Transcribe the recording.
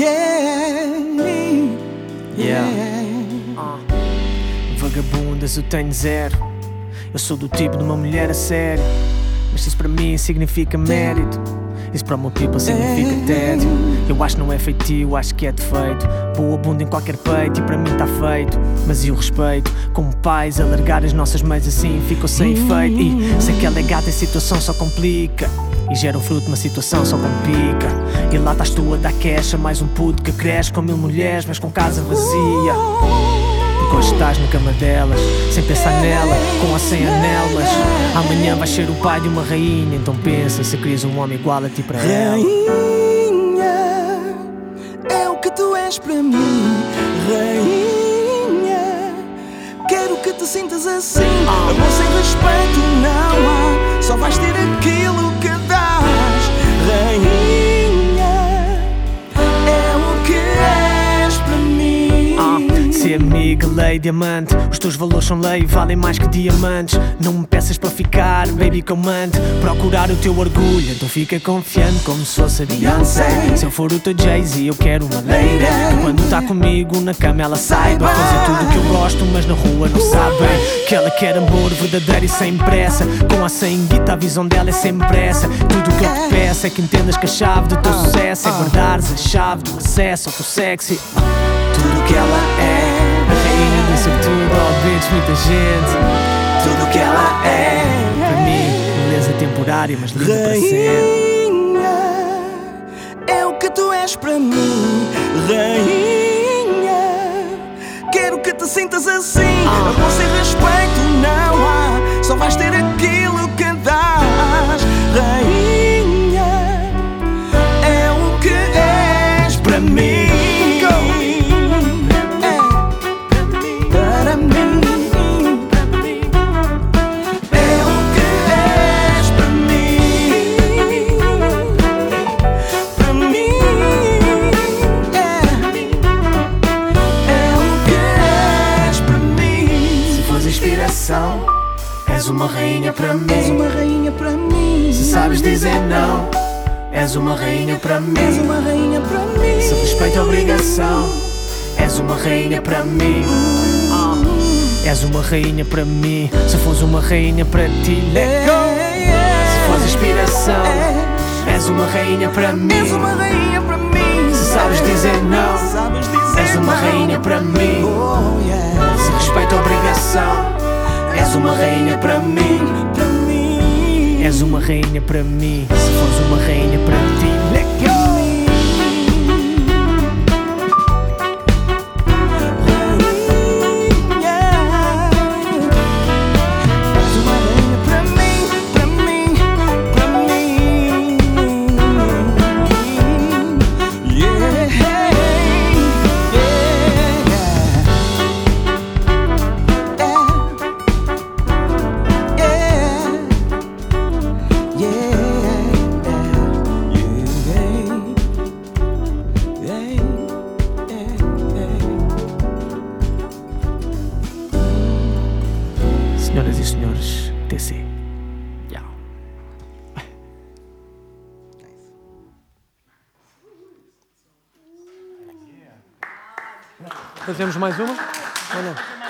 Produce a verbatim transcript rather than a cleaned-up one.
Yeah, yeah. Uh. Vagabundas eu tenho zero. Eu sou do tipo de uma mulher a sério, mas isso para mim significa mérito. Isso para o meu people significa tédio. Eu acho que não é feitio, acho que é defeito. Boa bunda em qualquer peito e para mim está feito. Mas e o respeito? Como pais, alargar as nossas mães assim ficou sem efeito. E se aquela é gata, a situação só complica e gera um fruto, uma situação só complica. E lá estás tu a dar cash a mais um puto que cresce com mil mulheres, mas com casa vazia. Porque hoje estás na cama delas, sem pensar nela, com ou sem anel. Mas amanhã vais ser o pai de uma rainha. Então pensa se querias um homem igual a ti para ela. rainha, é o que tu és para mim. Rainha, quero que te sintas assim. Amor sem respeito não há, só vais ter aquilo que dás. Rainha, é o que és para mim. uh, Se amiga, lei, diamante, os teus valores são lei, valem mais que diamantes. Não me peças para ficar, baby, comande. Procurar o teu orgulho, então fica confiante como se fosse a Beyoncé. Se eu for o teu Jay-Z, eu quero uma lady. Quando tá comigo na cama ela saiba fazer tudo o que eu gosto, mas na rua não sabe bem. Que ela quer amor verdadeiro e sem pressa. Com ou sem guita, a visão dela é sempre essa. Tudo o que eu te peço é que entendas que a chave do teu sucesso é guardares a chave do acesso ao teu sexy. Tudo o que ela é, a rainha disso tudo, ao beats, muita gente. Tudo o que ela é, para mim, beleza temporária, mas linda para sempre. Rainha, é o que tu és para mim. Rainha, quero que te sintas assim. Amor sem respeito não há, só vais ter aquilo que dás. Rainha, é o que és para mim. És uma rainha para mim. És uma rainha para mim. Se sabes dizer não, és uma rainha para mim. És uma rainha para mim. Se respeito a obrigação, és uma rainha para mim. uh. És uma rainha para mim. Se fores uma rainha para ti, let go. Se fores inspiração, és uma rainha para mim. És uma rainha para mim. Se sabes dizer não, és uma rainha para mim. Se respeito a obrigação, és uma rainha para mim, para mim. És uma rainha para mim. Se fores uma rainha para ti, let go. Senhoras e senhores, T C. Yeah. Fazemos mais uma? Ou não?